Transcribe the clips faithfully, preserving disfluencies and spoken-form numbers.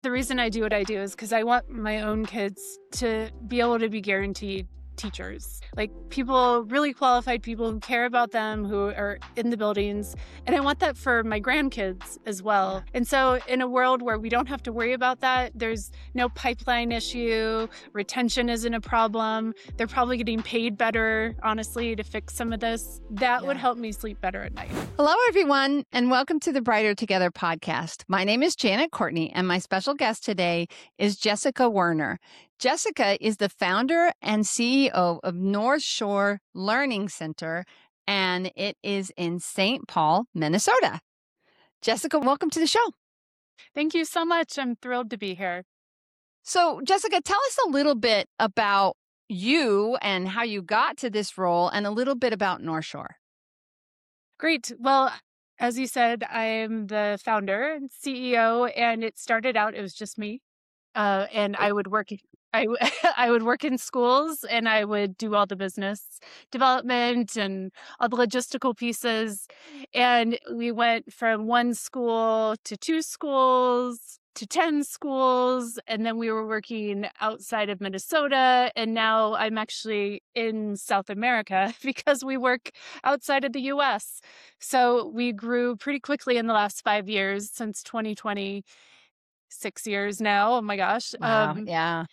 The reason I do what I do is because I want my own kids to be able to be guaranteed teachers, like people, really qualified people who care about them, who are in the buildings. And I want that for my grandkids as well. And so in a world where we don't have to worry about that, there's no pipeline issue, retention isn't a problem. They're probably getting paid better, honestly, to fix some of this. That Yeah. would help me sleep better at night. Hello, everyone, and welcome to the Brighter Together podcast. My name is Janet Courtney, and my special guest today is Jessica Werner. Jessica is the founder and C E O of North Shore Learning Center, and it is in Saint Paul, Minnesota. Jessica, welcome to the show. Thank you so much. I'm thrilled to be here. So, Jessica, tell us a little bit about you and how you got to this role, and a little bit about North Shore. Great. Well, as you said, I'm the founder and C E O, and it started out, it was just me. Uh, and I would work, I, w- I would work in schools, and I would do all the business development and all the logistical pieces. And we went from one school to two schools to ten schools. And then we were working outside of Minnesota. And now I'm actually in South America because we work outside of the U S. So we grew pretty quickly in the last five years since twenty twenty. Six years now. Oh my gosh. Wow. Um, Yeah.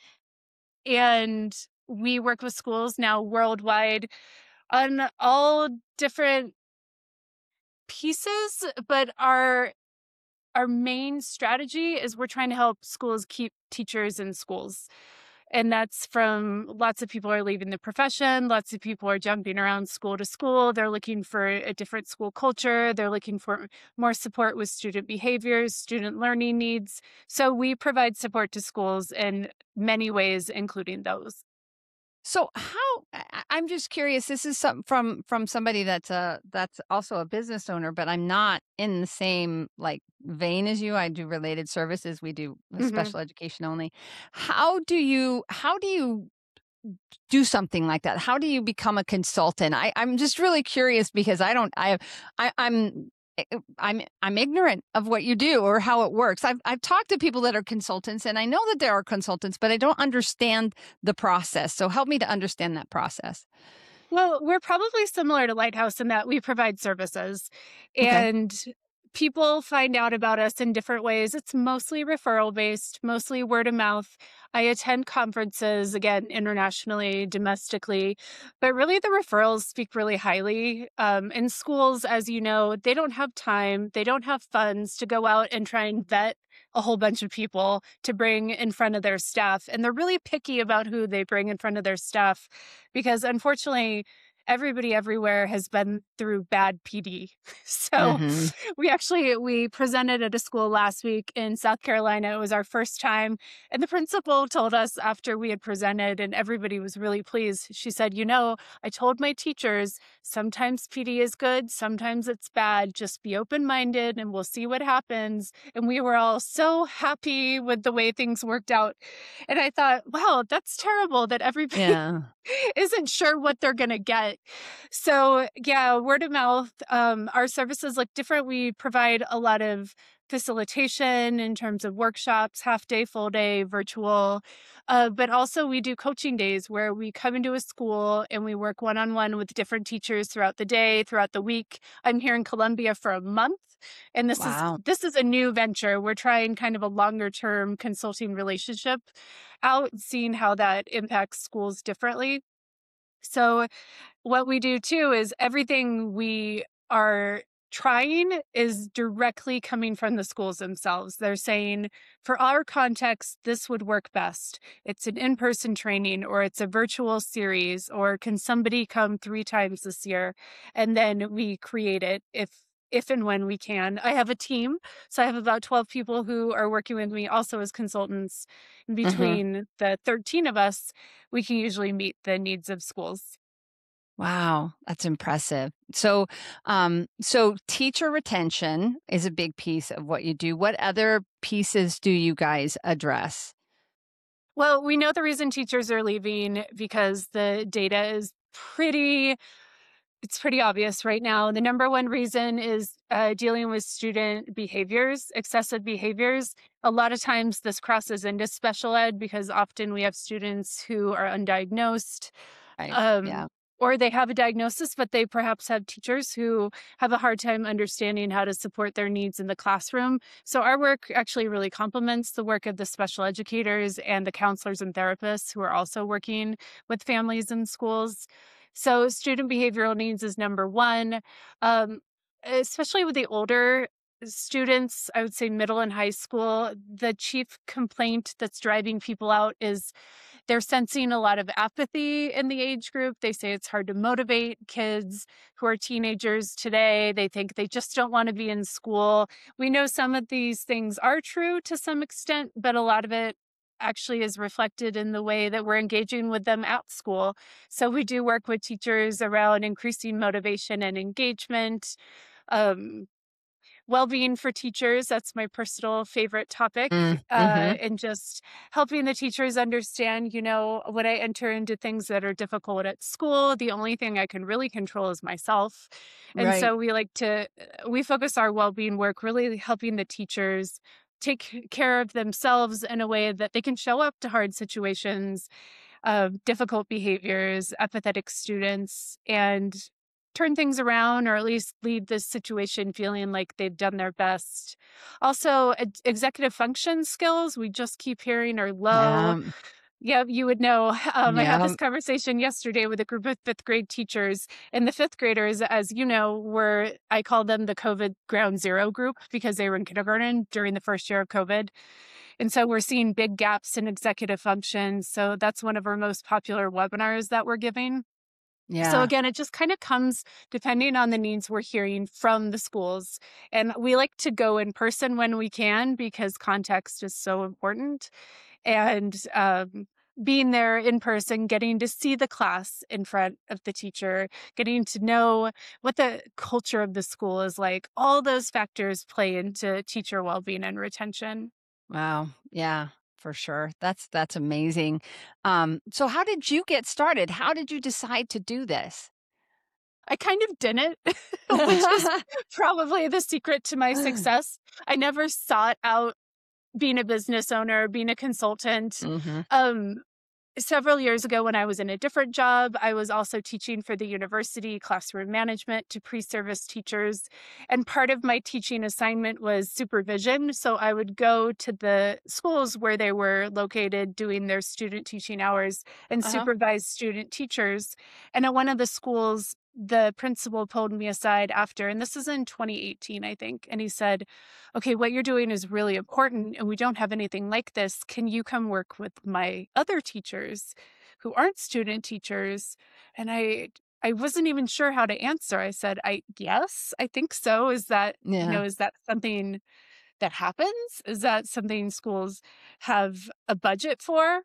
and we work with schools now worldwide on all different pieces, but our our main strategy is we're trying to help schools keep teachers in schools. And that's from lots of people are leaving the profession. Lots of people are jumping around school to school. They're looking for a different school culture. They're looking for more support with student behaviors, student learning needs. So we provide support to schools in many ways, including those. So how, I- I'm just curious, this is some from from somebody that's a that's also a business owner, but I'm not in the same like vein as you. I do related services. We do Mhm. special education only. How do you how do you do something like that? How do you become a consultant? I, I'm just really curious because I don't I, I I'm I'm I'm ignorant of what you do or how it works. I've I've talked to people that are consultants, and I know that there are consultants, but I don't understand the process. So help me to understand that process. Well, we're probably similar to Lighthouse in that we provide services, Okay. and people find out about us in different ways. It's mostly referral based, mostly word of mouth. I attend conferences, again, internationally, domestically, but really the referrals speak really highly. Um, in schools, as you know, they don't have time, they don't have funds to go out and try and vet a whole bunch of people to bring in front of their staff. And they're really picky about who they bring in front of their staff because unfortunately, everybody everywhere has been through bad P D. So Mhm. we actually, we presented at a school last week in South Carolina. It was our first time. And the principal told us after we had presented and everybody was really pleased. She said, you know, I told my teachers, sometimes P D is good, sometimes it's bad. Just be open-minded and we'll see what happens. And we were all so happy with the way things worked out. And I thought, wow, that's terrible that everybody Yeah. isn't sure what they're going to get. So yeah, word of mouth. Um, our services look different. We provide a lot of facilitation in terms of workshops, half day, full day, virtual. Uh, but also we do coaching days where we come into a school and we work one-on-one with different teachers throughout the day, throughout the week. I'm here in Columbia for a month. And this Wow. is this is a new venture. We're trying kind of a longer term consulting relationship out, seeing how that impacts schools differently. So what we do too is everything we are trying is directly coming from the schools themselves. They're saying, for our context, this would work best. It's an in-person training or it's a virtual series, or can somebody come three times this year? And then we create it if if and when we can. I have a team. So I have about twelve people who are working with me also as consultants. Mhm. Between the thirteen of us, we can usually meet the needs of schools. Wow, that's impressive. So, um, so teacher retention is a big piece of what you do. What other pieces do you guys address? Well, we know the reason teachers are leaving because the data is pretty It's pretty obvious right now. The number one reason is uh, dealing with student behaviors, excessive behaviors. A lot of times this crosses into special ed because often we have students who are undiagnosed, Right. um, Yeah. or they have a diagnosis, but they perhaps have teachers who have a hard time understanding how to support their needs in the classroom. So our work actually really complements the work of the special educators and the counselors and therapists who are also working with families in schools. So student behavioral needs is number one, um, especially with the older students, I would say middle and high school. The chief complaint that's driving people out is they're sensing a lot of apathy in the age group. They say it's hard to motivate kids who are teenagers today. They think they just don't want to be in school. We know some of these things are true to some extent, but a lot of it actually is reflected in the way that we're engaging with them at school. So we do work with teachers around increasing motivation and engagement. Um, Well-being for teachers, that's my personal favorite topic, Mm, uh, hmm. and just helping the teachers understand, you know, when I enter into things that are difficult at school, the only thing I can really control is myself. And Right. so we like to, uh, we focus our well-being work really helping the teachers take care of themselves in a way that they can show up to hard situations, of difficult behaviors, apathetic students, and turn things around or at least leave this situation feeling like they've done their best. Also, ex- executive function skills, we just keep hearing are low. Yeah. Yeah, you would know. Um, I had Yeah. this conversation yesterday with a group of fifth grade teachers, and the fifth graders, as you know, were, I call them the COVID ground zero group because they were in kindergarten during the first year of COVID. And so we're seeing big gaps in executive function. So that's one of our most popular webinars that we're giving. So Yeah. again, it just kind of comes depending on the needs we're hearing from the schools. And we like to go in person when we can because context is so important. And um, being there in person, getting to see the class in front of the teacher, getting to know what the culture of the school is like, all those factors play into teacher well-being and retention. Wow. Yeah, for sure. That's that's amazing. Um, so how did you get started? How did you decide to do this? I kind of didn't, which is probably the secret to my success. I never sought out being a business owner, being a consultant. Hmm. Um, Several years ago, when I was in a different job, I was also teaching for the university classroom management to pre service teachers. And part of my teaching assignment was supervision. So I would go to the schools where they were located doing their student teaching hours and Uh-huh. supervise student teachers. And at one of the schools, the principal pulled me aside after, and this is in twenty eighteen, I think. And he said, okay, what you're doing is really important, and we don't have anything like this. Can you come work with my other teachers who aren't student teachers? And I I wasn't even sure how to answer. I said, I yes, I think so. Is that, you Yeah. know, is that something that happens? Is that something schools have a budget for?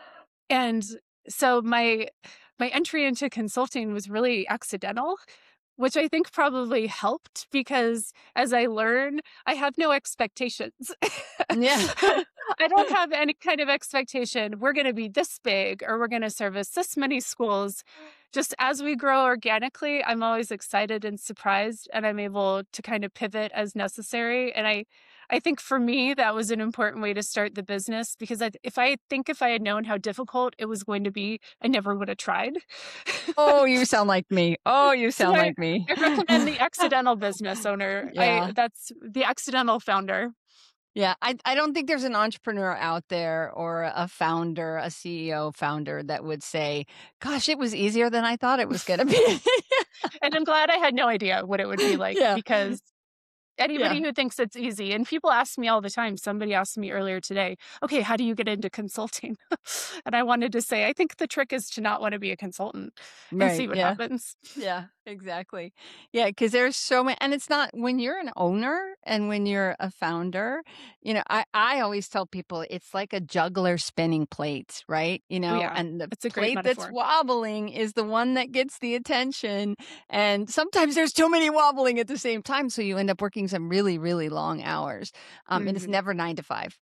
And so my my entry into consulting was really accidental, which I think probably helped because as I learn, I have no expectations. Yeah. I don't have any kind of expectation. We're going to be this big or we're going to service this many schools. Just as we grow organically, I'm always excited and surprised, and I'm able to kind of pivot as necessary. And I, I think for me, that was an important way to start the business because I, if I think if I had known how difficult it was going to be, I never would have tried. Oh, you sound like me. Oh, you So sound I, like me. I recommend the accidental business owner. I Yeah. that's the accidental founder. Yeah, I I don't think there's an entrepreneur out there or a founder, a C E O founder that would say, "Gosh, it was easier than I thought it was gonna be." And I'm glad I had no idea what it would be like Yeah. because Yeah. anybody who thinks it's easy, and people ask me all the time. Somebody asked me earlier today, okay, how do you get into consulting? And I wanted to say, I think the trick is to not want to be a consultant and Right, see what yeah. happens. Yeah, exactly. Yeah, because there's so many, and it's not when you're an owner and when you're a founder, you know, I I always tell people it's like a juggler spinning plates, right? You Oh, know, yeah, and the it's a great plate that's metaphor. wobbling is the one that gets the attention, and sometimes there's too many wobbling at the same time, so you end up working some really, really long hours. Um, and it's Mhm. never nine to five,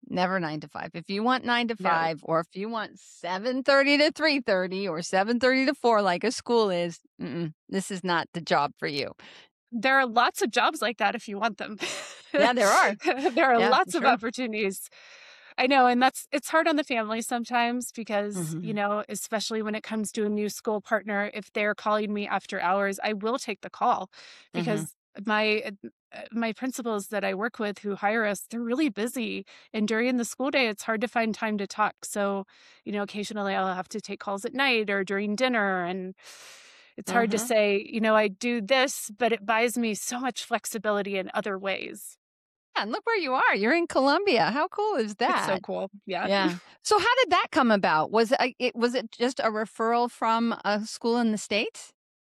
Never nine to five. If you want nine to No. five, or if you want seven thirty to three thirty or seven thirty to four, like a school is, mm-mm, this is not the job for you. There are lots of jobs like that if you want them. Yeah, there are. There are Yeah, lots for of sure. opportunities. I know, and that's it's hard on the family sometimes because, you Mhm. know, especially when it comes to a new school partner, if they're calling me after hours, I will take the call Mhm. because my uh, uh, my principals that I work with who hire us, they're really busy. And during the school day, it's hard to find time to talk. So, you know, occasionally I'll have to take calls at night or during dinner. And it's hard to Mhm. say, you know, I do this, but it buys me so much flexibility in other ways. Yeah, and look where you are. You're in Columbia. How cool is It's so that? cool. Yeah. Yeah. So how did that come about? Was it, a- it was it just a referral from a school in the States?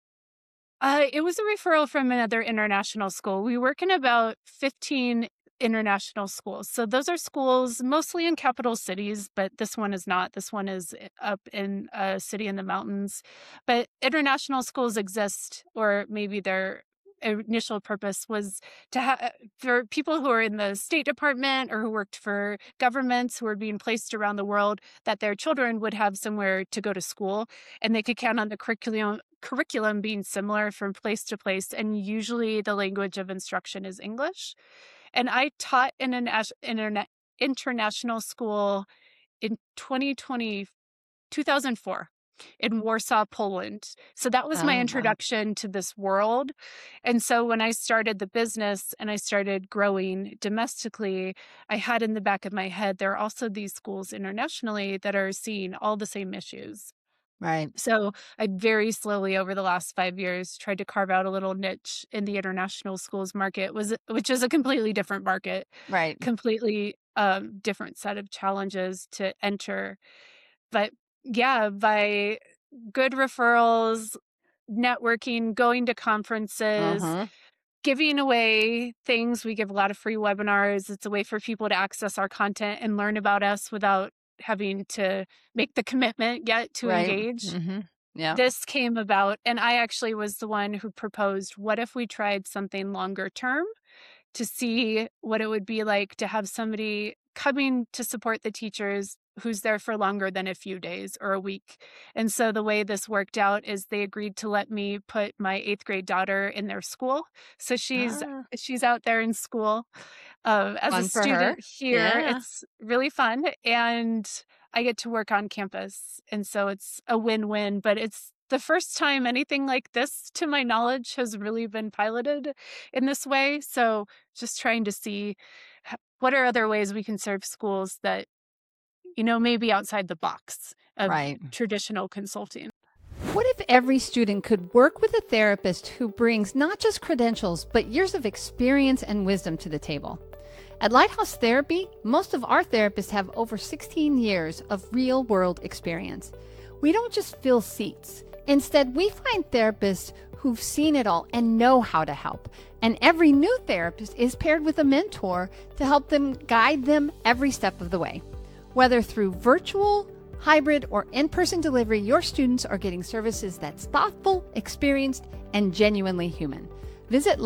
Uh, it was a referral from another international school. We work in about fifteen international schools. So those are schools mostly in capital cities, but this one is not. This one is i- up in a city in the mountains. But international schools exist, or maybe their initial purpose was to have for people who are in the State Department or who worked for governments who are being placed around the world, that their children would have somewhere to go to school and they could count on the curriculum curriculum being similar from place to place, and usually the language of instruction is English. And I taught in an as- internet international school in twenty twenty two thousand four in Warsaw, Poland. So that was my Oh, wow. introduction to this world. And so when I started the business and I started growing domestically, I had in the back of my head there are also these schools internationally that are seeing all the same issues. Right. So I very slowly over the last five years tried to carve out a little niche in the international schools market, was which is a completely different market, Right. completely um, different set of challenges to enter. But yeah, by good referrals, networking, going to conferences, Uh-huh. giving away things. We give a lot of free webinars. It's a way for people to access our content and learn about us without having to make the commitment yet to Right. engage. Mm-hmm. Yeah. This came about, and I actually was the one who proposed, what if we tried something longer term to see what it would be like to have somebody coming to support the teachers who's there for longer than a few days or a week. And so the way this worked out is they agreed to let me put my eighth grade daughter in their school. So she's Ah, she's out there in school uh, as a fun for her. student here. Yeah. It's really fun, and I get to work on campus. And so it's a win-win, but it's the first time anything like this, to my knowledge, has really been piloted in this way. So just trying to see h- what are other ways we can serve schools that, you know, maybe outside the box of Right. traditional consulting. What if every student could work with a therapist who brings not just credentials, but years of experience and wisdom to the table? At Lighthouse Therapy, most of our therapists have over sixteen years of real world experience. We don't just fill seats. Instead, we find therapists who've seen it all and know how to help. And every new therapist is paired with a mentor to help them guide them every step of the way. Whether through virtual, hybrid, or in-person delivery, your students are getting services that's thoughtful, experienced, and genuinely human. Visit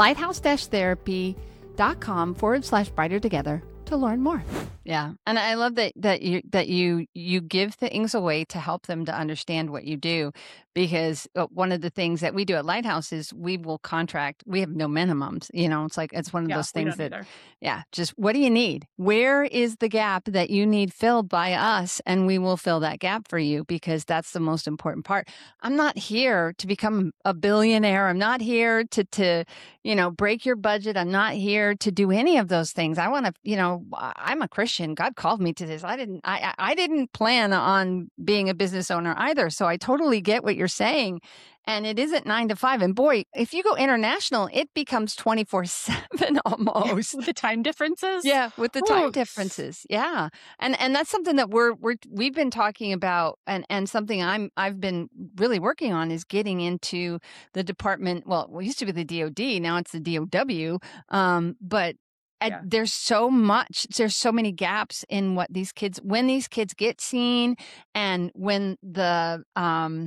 lighthouse-therapy.com forward slash brighter together to learn more. Yeah. And I love that that you that you you give things away to help them to understand what you do, because uh, one of the things that we do at Lighthouse is we will contract. We have no minimums, you know. It's like it's one of Yeah, those we things don't that either. yeah, just what do you need? Where is the gap that you need filled by us? And we will fill that gap for you, because that's the most important part. I'm not here to become a billionaire. I'm not here to, to, you know, break your budget. I'm not here to do any of those things. I want to, you know, I- I'm a Christian. God called me to this. I didn't, I, I I didn't plan on being a business owner either. So I totally get what you're saying. And it isn't nine to five. And boy, if you go international, it becomes twenty-four seven almost. With the time differences. Yeah, with the time Ooh. differences. Yeah. And and that's something that we're we're we've been talking about, and and something I'm I've been really working on is getting into the department. Well, it used to be the D O D, now it's the D O W. Um, but at, Yeah. there's so much, there's so many gaps in what these kids, when these kids get seen, and when the um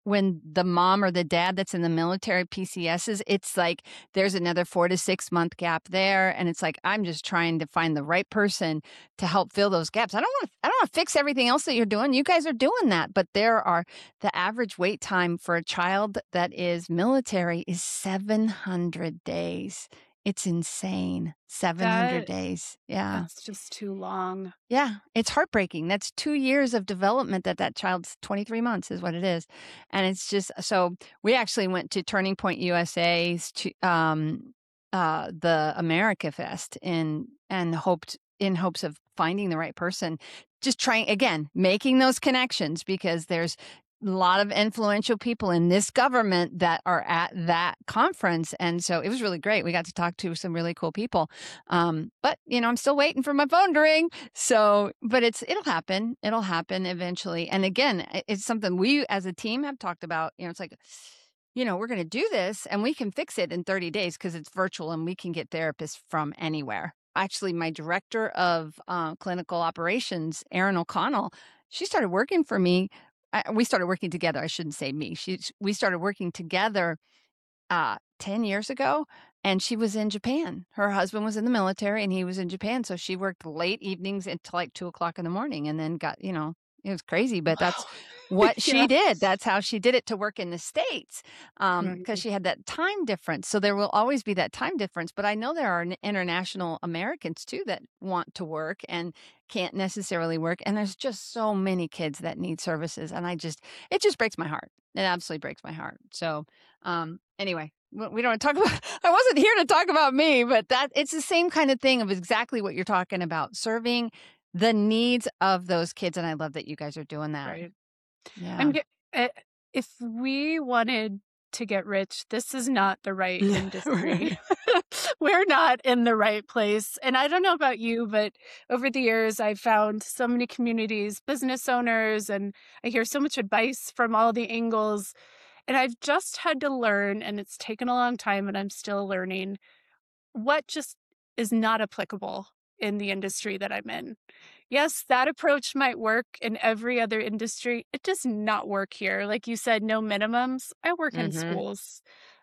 when the mom or the dad that's in the military P C Ss, it's like there's another four to six month gap there. And it's like, I'm just trying to find the right person to help fill those gaps. I don't want to, I don't want to fix everything else that you're doing. You guys are doing that. But there are, the average wait time for a child that is military is seven hundred days. It's insane. seven hundred That, days. Yeah. that's just too long. Yeah. It's heartbreaking. That's two years of development that that child's twenty-three months is what it is. And it's just, so we actually went to Turning Point U S A's to, um, uh, the America Fest in, and hoped, in hopes of finding the right person, just trying, again, making those connections, because there's a lot of influential people in this government that are at that conference. And so it was really great. We got to talk to some really cool people. Um, but, you know, I'm still waiting for my phone to ring. So, but it's, it'll happen. It'll happen eventually. And again, it's something we as a team have talked about. You know, it's like, you know, we're going to do this and we can fix it in thirty days because it's virtual and we can get therapists from anywhere. Actually, my director of uh, clinical operations, Erin O'Connell, she started working for me. I, we started working together. I shouldn't say me. She, we started working together uh, ten years ago, and she was in Japan. Her husband was in the military, and he was in Japan. So she worked late evenings until like two o'clock in the morning, and then got, you know, it was crazy, but Wow. that's what she Yeah. did. That's how she did it to work in the States, um, because Right. she had that time difference. So there will always be that time difference. But I know there are n- international Americans too that want to work and can't necessarily work. And there's just so many kids that need services. And I just, it just breaks my heart. It absolutely breaks my heart. So um, anyway, we we don't talk about, I wasn't here to talk about me, but that it's the same kind of thing of exactly what you're talking about, serving the needs of those kids. And I love that you guys are doing that. Right. Yeah. I'm ge- uh, if we wanted to get rich, this is not the right industry. We're not in the right place. And I don't know about you, but over the years, I've found so many communities, business owners, and I hear so much advice from all the angles. And I've just had to learn, and it's taken a long time, and I'm still learning what just is not applicable in the industry that I'm in. Yes, that approach might work in every other industry. It does not work here. Like you said, no minimums. I work in Mhm. schools.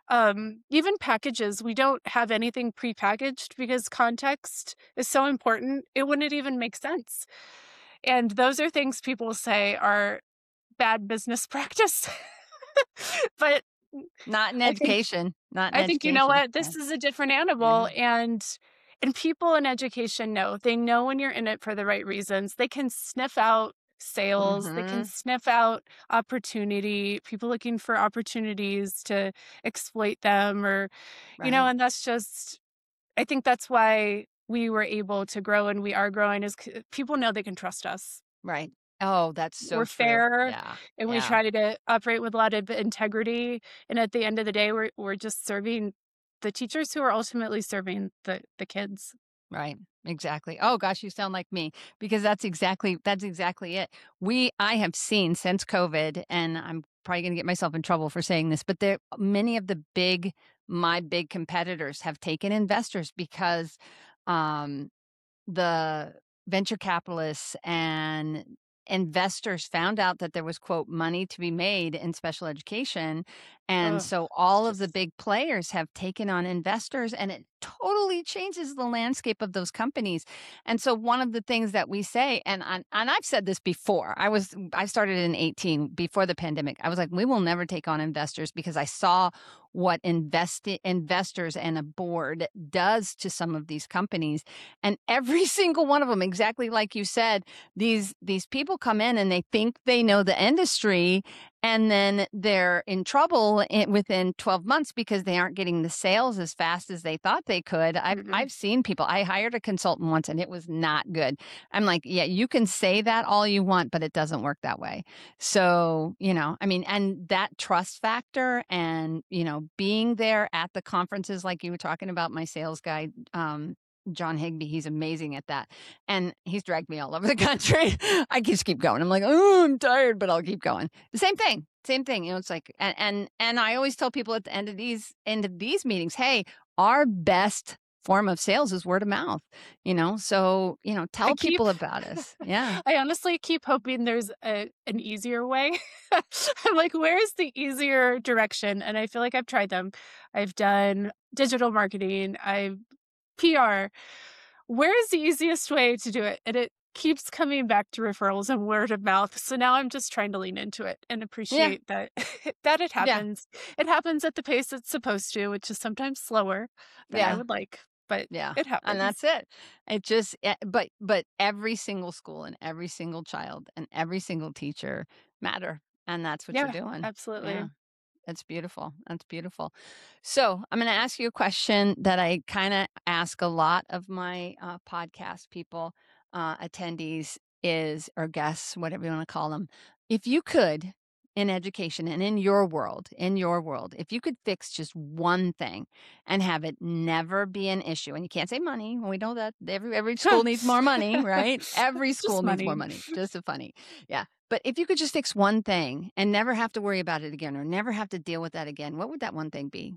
Um, even packages, we don't have anything prepackaged because context is so important. It wouldn't even make sense. And those are things people say are bad business practice. But Not in I think education. Not in I think you know education. what? This is a different animal, and and people in education know. They know when you're in it for the right reasons. They can sniff out sales. They can Mhm. sniff out opportunity, people looking for opportunities to exploit them, or you know, Right. and that's just I think that's why we were able to grow and we are growing is c- people know they can trust us. Right. Oh, that's so We're true. fair Yeah. and we Yeah. try to operate with a lot of integrity. And at the end of the day, we're we're just serving the teachers who are ultimately serving the the kids. Right. Exactly. Oh gosh, you sound like me, because that's exactly that's exactly it. We I have seen since COVID, and I'm probably going to get myself in trouble for saying this, but there many of the big my big competitors have taken investors because um the venture capitalists and investors found out that there was, quote, money to be made in special education. And Ugh, so it's all of the just big players have taken on investors, and it totally changes the landscape of those companies. And so one of the things that we say, and I, and I've said this before, I was I started in eighteen before the pandemic. I was like, we will never take on investors, because I saw what invest investors and a board does to some of these companies. And every single one of them, exactly like you said, these these people come in and they think they know the industry, and then they're in trouble in, within twelve months because they aren't getting the sales as fast as they thought they could. I've mhm. I've seen people. I hired a consultant once and it was not good. I'm like, yeah, you can say that all you want, but it doesn't work that way. So, you know, I mean, and that trust factor and, you know, being there at the conferences like you were talking about, my sales guy, um, John Higby, he's amazing at that. And he's dragged me all over the country. I just keep going. I'm like, oh, I'm tired, but I'll keep going. The same thing. Same thing. You know, it's like, and and and I always tell people at the end of these end of these meetings, hey, our best form of sales is word of mouth, you know? So, you know, I tell keep, people about us. Yeah. I honestly keep hoping there's a, an easier way. I'm like, where's the easier direction? And I feel like I've tried them. I've done digital marketing, I've P R. Where's the easiest way to do it? And it keeps coming back to referrals and word of mouth. So now I'm just trying to lean into it and Yeah. appreciate that that it Yeah. happens. It happens at the pace it's supposed to, which is sometimes slower than I Yeah. would like, but Yeah. it And happens. that's it. It just, eh, but, but every single school and every single child and every single teacher matter. And that's what you're Yeah, doing. absolutely. Yeah. That's beautiful. That's beautiful. So I'm going to ask you a question that I kind of ask a lot of my uh, podcast people, uh, attendees is, or guests, whatever you want to call them. If you could, in education and in your world, in your world, if you could fix just one thing and have it never be an issue, and you can't say money, we know that every every school needs more money, right? Every Just school needs more money. money. Just a funny, yeah. But if you could just fix one thing and never have to worry about it again or never have to deal with that again, what would that one thing be?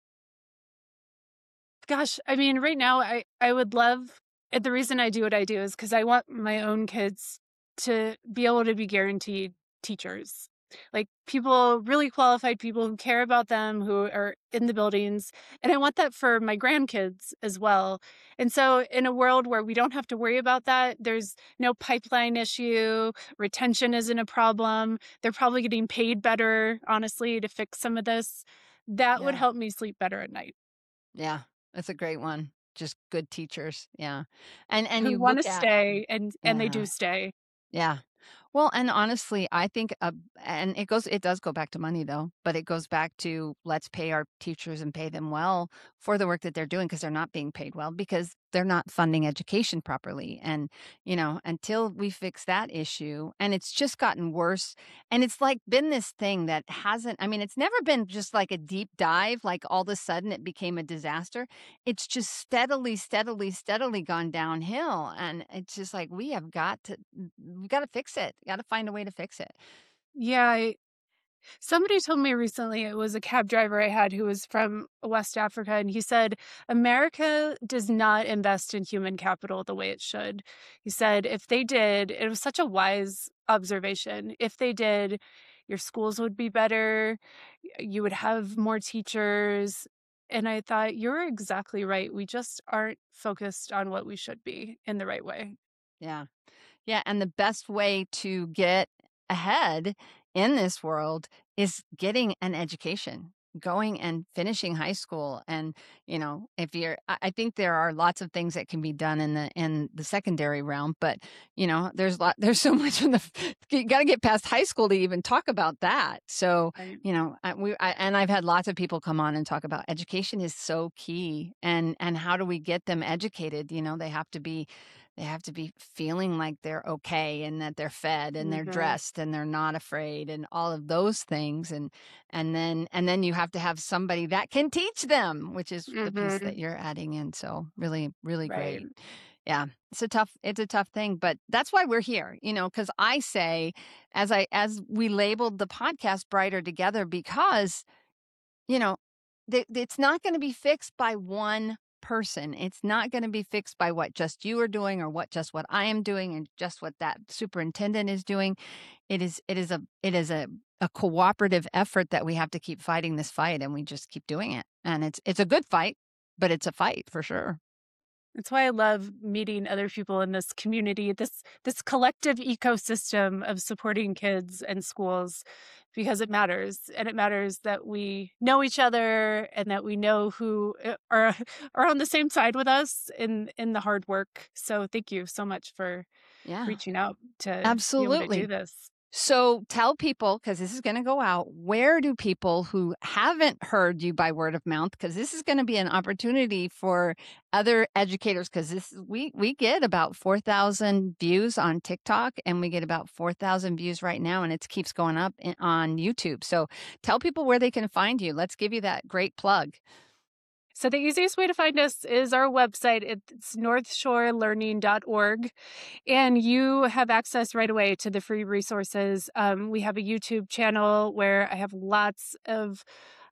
Gosh, I mean, right now, I, I would love, and the reason I do what I do is because I want my own kids to be able to be guaranteed teachers. Like people, really qualified people who care about them, who are in the buildings. And I want that for my grandkids as well. And so, in a world where we don't have to worry about that, there's no pipeline issue, retention isn't a problem. They're probably getting paid better, honestly, to fix some of this. That would Yeah. help me sleep better at night. Yeah. That's a great one. Just good teachers. Yeah. And and Who you want to look at, stay, and and they yeah. do stay. Yeah. Well, and honestly, I think, uh, and it goes, it does go back to money though, but it goes back to let's pay our teachers and pay them well for the work that they're doing because they're not being paid well because they're not funding education properly. And, you know, until we fix that issue, and it's just gotten worse. And it's like been this thing that hasn't, I mean, it's never been just like a deep dive, like all of a sudden it became a disaster. It's just steadily, steadily, steadily gone downhill. And it's just like, we have got to, we got to fix it. Got to find a way to fix it. Yeah, I, somebody told me recently, it was a cab driver I had who was from West Africa, and he said, America does not invest in human capital the way it should. He said, if they did, it was such a wise observation. If they did, your schools would be better, y- you would have more teachers. And I thought, you're exactly right. We just aren't focused on what we should be in the right way. Yeah. Yeah. And the best way to get ahead in this world is getting an education, going and finishing high school. And, you know, if you're, I I think there are lots of things that can be done in the, in the secondary realm, but, you know, there's lot, there's so much in the, you got to get past high school to even talk about that. So, Right. you know, I, we, I, and I've had lots of people come on and talk about education is so key, and, and how do we get them educated? You know, they have to be, they have to be feeling like they're okay and that they're fed and they're Mhm. dressed and they're not afraid and all of those things. And and then and then you have to have somebody that can teach them, which is the piece that Mhm. you're adding in. So really, really Right. great. Yeah. It's a tough, it's a tough thing, but that's why we're here, you know, because I say, as I as we labeled the podcast Brighter Together, because you know, th- it's not going to be fixed by one person. It's not going to be fixed by what just you are doing or what just what I am doing and just what that superintendent is doing. It is it is a it is a a cooperative effort that we have to keep fighting this fight, and we just keep doing it. And it's it's a good fight, but it's a fight for sure. That's why I love meeting other people in this community, this this collective ecosystem of supporting kids and schools, because it matters. And it matters that we know each other and that we know who uh, are are on the same side with us in in the hard work. So thank you so much for Yeah. reaching out to be able to do Absolutely. this. So tell people, because this is going to go out, where do people who haven't heard you by word of mouth, because this is going to be an opportunity for other educators, because this we we get about four thousand views on TikTok, and we get about four thousand views right now, and it keeps going up in, on YouTube. So tell people where they can find you. Let's give you that great plug. So the easiest way to find us is our website. It's north shore learning dot org. And you have access right away to the free resources. Um, we have a YouTube channel where I have lots of,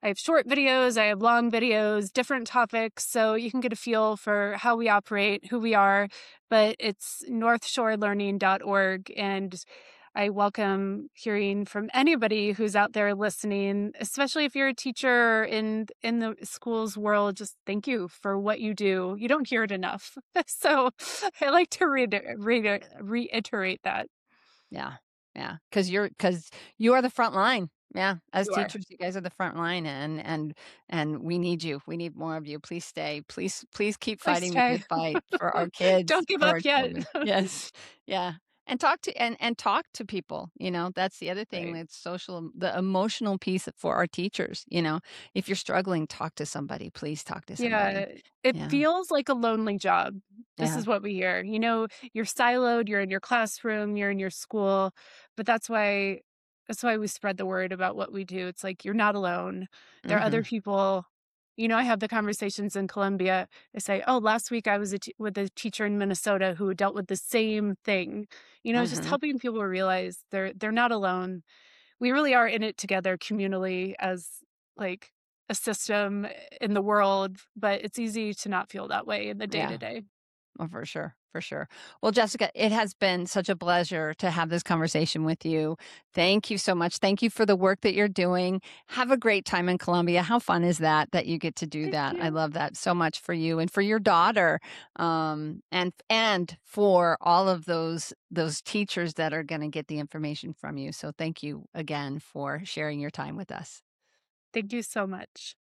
I have short videos, I have long videos, different topics, so you can get a feel for how we operate, who we are. But it's north shore learning dot org, and I welcome hearing from anybody who's out there listening, especially if you're a teacher in in the schools world. Just thank you for what you do. You don't hear it enough. So I like to re- re- reiterate that. Yeah. Yeah. Cause you're, cause you are the front line. Yeah. As You are. teachers, you guys are the front line, and, and, and we need you. We need more of you. Please stay. Please, please keep Please fighting the stay. good fight for our kids, Don't give for up our yet. children. Yes. Yeah. And talk to, and, and talk to people, you know, that's the other thing. Right. It's social, the emotional piece for our teachers. You know, if you're struggling, talk to somebody. Please talk to somebody. Yeah, it Yeah. feels like a lonely job. This Yeah. is what we hear. You know, you're siloed, you're in your classroom, you're in your school, but that's why that's why we spread the word about what we do. It's like you're not alone. There are hmm other people. You know, I have the conversations in Columbia. I say, "Oh, last week I was a t- with a teacher in Minnesota who dealt with the same thing." You know, just hmm helping people realize they're they're not alone. We really are in it together communally as like a system in the world, but it's easy to not feel that way in the day to Yeah. day. Oh, for sure. For sure. Well, Jessica, it has been such a pleasure to have this conversation with you. Thank you so much. Thank you for the work that you're doing. Have a great time in Colombia. How fun is that, that you get to do Thank that? I you. love that so much for you and for your daughter. Um, and, and for all of those, those teachers that are going to get the information from you. So thank you again for sharing your time with us. Thank you so much.